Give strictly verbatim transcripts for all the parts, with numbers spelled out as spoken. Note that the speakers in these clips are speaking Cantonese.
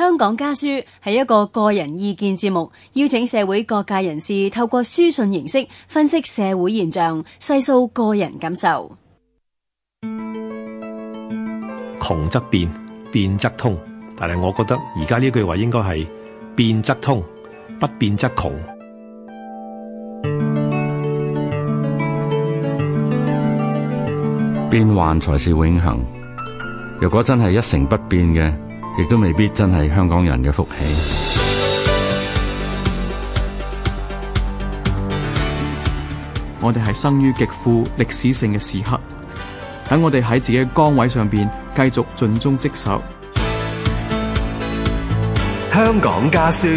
香港家書係一個個人意見節目，邀請社會各界人士透過書信形式分析社會現象，細數個人感受。 窮則變，變則通，但係我覺得而家呢句話應該係變則通，不變則窮。 變幻才是永恆，如果真係一成不變嘅，亦都未必真係香港人嘅福氣。 我哋係生於極富歷史性嘅時刻，等我哋喺自己嘅崗位上邊繼續盡忠職守。 香港家書，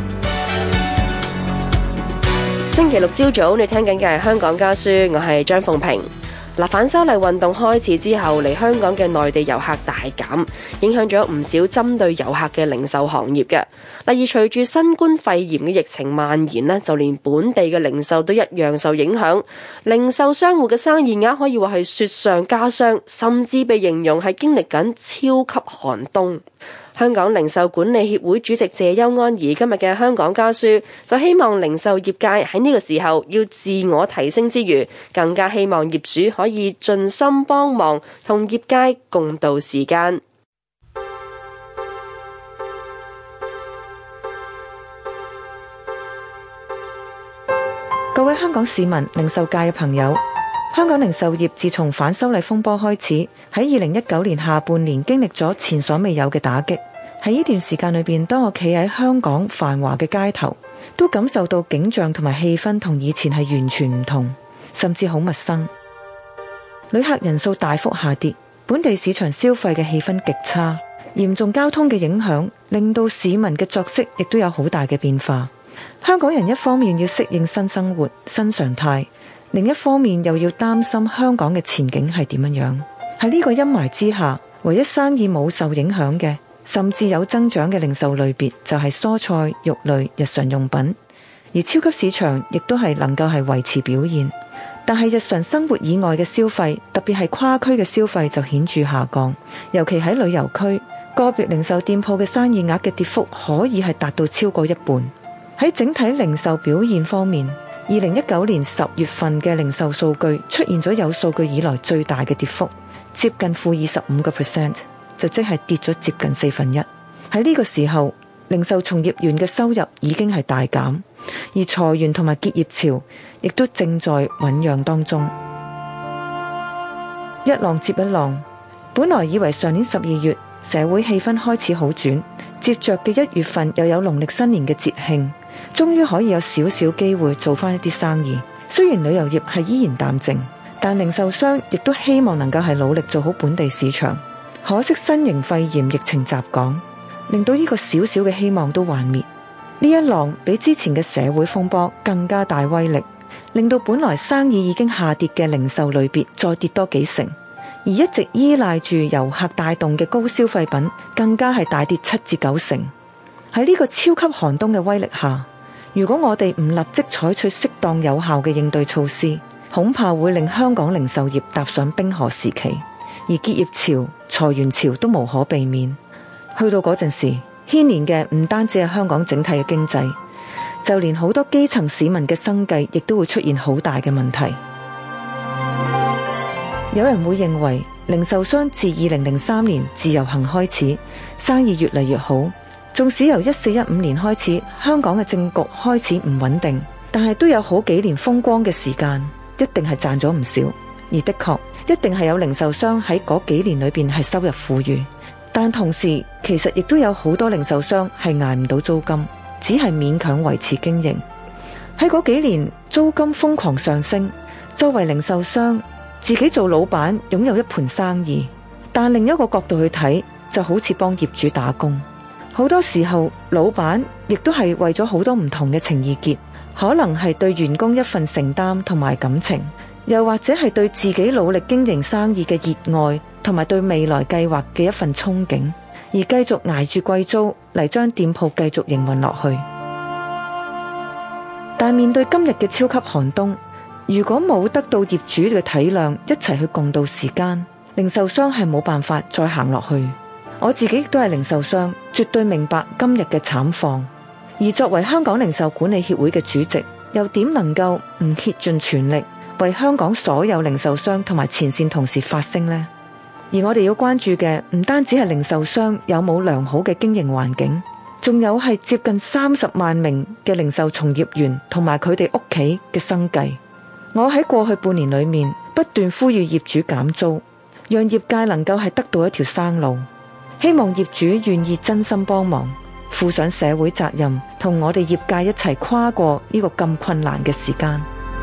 星期六朝早你聽緊嘅係香港家書，我係張鳳平。嗱，反修例運動開始之後，嚟香港嘅內地遊客大減，影響咗唔少針對遊客嘅零售行業嘅。例如隨住新冠肺炎嘅疫情蔓延呢，就連本地嘅零售都一樣受影響。零售商戶嘅生意額可以話係雪上加霜，甚至被形容係經歷緊超級寒冬。香港零售管理協會主席謝邱安儀今日嘅香港家書就希望零售業界喺呢個時候要自我提升之餘，更加希望業主可以盡心幫忙，同業界共度時間。 各位香港市民、零售界嘅朋友，香港零售業自從反修例風波開始，喺二零一九年下半年經歷咗前所未有嘅打擊。喺呢段時間裏邊，當我企喺香港繁華嘅街頭，都感受到景象同埋氣氛同以前係完全唔同，甚至好陌生。旅客人數大幅下跌，本地市場消費嘅氣氛極差，嚴重交通嘅影響令到市民嘅作息亦都有好大嘅變化。香港人一方面要適應新生活、新常態，另一方面又要擔心香港嘅前景係點樣樣。喺呢個陰霾之下，唯一生意冇受影響嘅，甚至有增長嘅零售類別就係蔬菜、肉類、日常用品，而超級市場亦都係能夠係維持表現。但係日常生活以外嘅消費，特別係跨區嘅消費就顯著下降，尤其喺旅遊區，個別零售店鋪嘅生意額嘅跌幅可以係達到超過一半。喺整體零售表現方面，二零一九年十月份嘅零售數據出現咗有數據以來最大嘅跌幅，接近負二十五個 percent， 就即係跌咗接近四分一。喺呢個時候，零售從業員嘅收入已經係大減，而裁員同埋結業潮亦都正在醞釀當中。一浪接一浪，本來以為上年十二月社會氣氛開始好轉，接着嘅一月份又有農曆新年嘅節慶，終於可以有少少機會做翻一啲生意。雖然旅遊業係依然淡靜，但零售商亦都希望能夠係努力做好本地市場。可惜新型肺炎疫情襲港，令到呢個小小嘅希望都幻滅。呢一浪比之前嘅社會風波更加大威力，令到本來生意已經下跌嘅零售類別再跌多幾成，而一直依賴住遊客帶動嘅高消費品更加係大跌七至九成。喺呢個超級寒冬嘅威力下，如果我哋唔立即採取適當有效嘅應對措施，恐怕會令香港零售業踏上冰河時期，而結業潮、裁員潮都無可避免。去到嗰陣時，牽連嘅唔單止係香港整體嘅經濟，就連好多基層市民嘅生計亦都會出現好大嘅問題。有人會認為零售商自二零零三年自由行開始，生意越嚟越好，縱使由一四一五年開始，香港嘅政局開始唔穩定，但係都有好幾年風光嘅時間，一定係賺咗唔少。而的確一定係有零售商喺嗰幾年裏邊係收入富裕，但同時其實亦都有好多零售商係捱唔到租金，只係勉強維持經營。喺嗰幾年租金瘋狂上升，作為零售商自己做老闆擁有一盤生意，但另一個角度去睇，就好似幫業主打工。好多時候老闆亦都係為咗好多唔同嘅情意結，可能係對員工一份承擔同埋感情，又或者係對自己努力經營生意嘅熱愛，同埋對未來計劃嘅一份憧憬，而繼續捱住貴租嚟將店鋪繼續營運落去。但面對今日嘅超級寒冬，如果冇得到業主嘅體諒，一齊去共度時間，零售商係冇辦法再行落去。 我自己亦都係零售商，絕對明白今日嘅慘況。而作為香港零售管理協會嘅主席，又點能夠唔竭盡全力為香港所有零售商同埋前線同事發聲呢？而我哋要關注嘅唔單止係零售商有冇良好嘅經營環境，仲有係接近三十萬名嘅零售從業員同埋佢哋屋企嘅生計。我喺過去半年裏面不斷呼籲業主減租，讓業界能夠係得到一條生路。希望業主願意真心幫忙，負上社會責任，同我哋業界一齊跨過呢個咁困難嘅時間。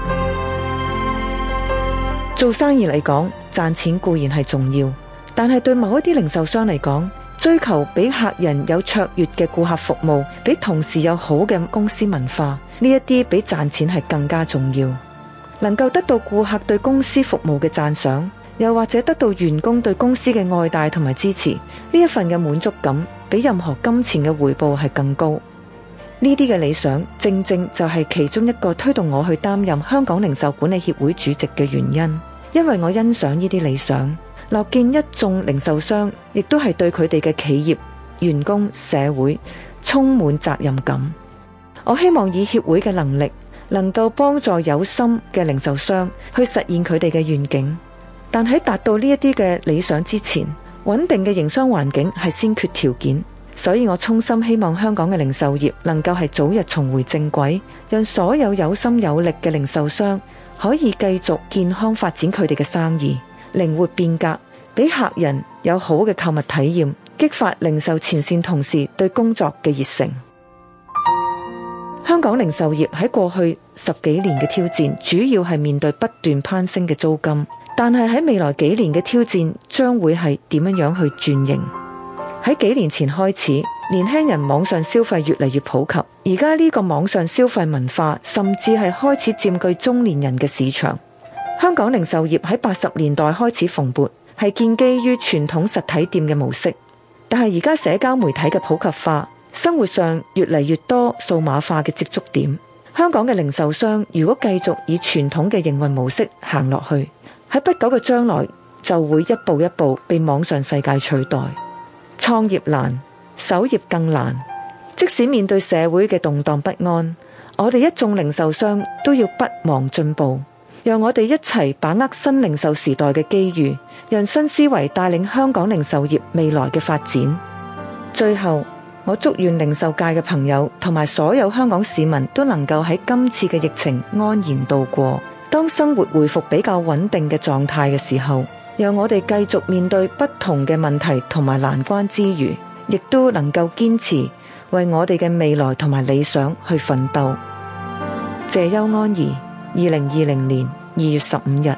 做生意嚟講，賺錢固然係重要，但係對某一啲零售商嚟講，追求比客人有卓越嘅顧客服務，比同時有好嘅公司文化，呢一啲比賺錢係更加重要。能夠得到顧客對公司服務嘅讚賞，又或者得到員工對公司嘅愛戴同埋支持，呢一份嘅滿足感比任何金錢嘅回報係更高。呢啲嘅理想正正就係其中一個推動我去擔任香港零售管理協會主席嘅原因，因為我欣賞呢啲理想，樂見一眾零售商亦都係對佢哋嘅企業、員工、社會充滿責任感。我希望以協會嘅能力，能夠幫助有心嘅零售商去實現佢哋嘅願景。但喺達到呢一啲嘅理想之前，穩定嘅營商環境係先決條件。所以我衷心希望香港嘅零售業能夠係早日重回正軌，讓所有有心有力嘅零售商可以繼續健康發展佢哋嘅生意，靈活變革，俾客人有好嘅購物體驗，激發零售前線同事對工作嘅熱誠。香港零售業喺過去十幾年嘅挑戰，主要係面對不斷攀升嘅租金，但係喺未來幾年嘅挑戰將會係點樣樣去轉型。喺幾年前開始，年輕人網上消費越嚟越普及，而家呢個網上消費文化甚至係開始佔據中年人嘅市場。香港零售業喺八十年代開始蓬勃，係建基於傳統實體店嘅模式，但係而家社交媒體嘅普及化，生活上越嚟越多數碼化嘅接觸點。香港嘅零售商如果繼續以傳統嘅營運模式行落去，喺不久嘅將來就會一步一步被網上世界取代。創業難，守業更難。即使面對社會嘅動盪不安，我哋一眾零售商都要不忘進步，讓我哋一齊把握新零售時代嘅機遇，讓新思維帶領香港零售業未來嘅發展。最後，我祝願零售界嘅朋友同埋所有香港市民都能夠喺今次嘅疫情安然度過。當生活回復比較穩定嘅狀態嘅時候，讓我哋繼續面對不同嘅問題同埋難關之餘，亦都能夠堅持為我哋嘅未來同埋理想去奮鬥。謝邱安儀，二零二零年二月十五日。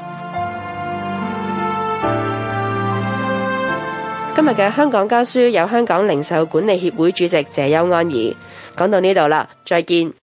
今日嘅香港家書有香港零售管理協會主席謝邱安儀。講到呢度啦，再見。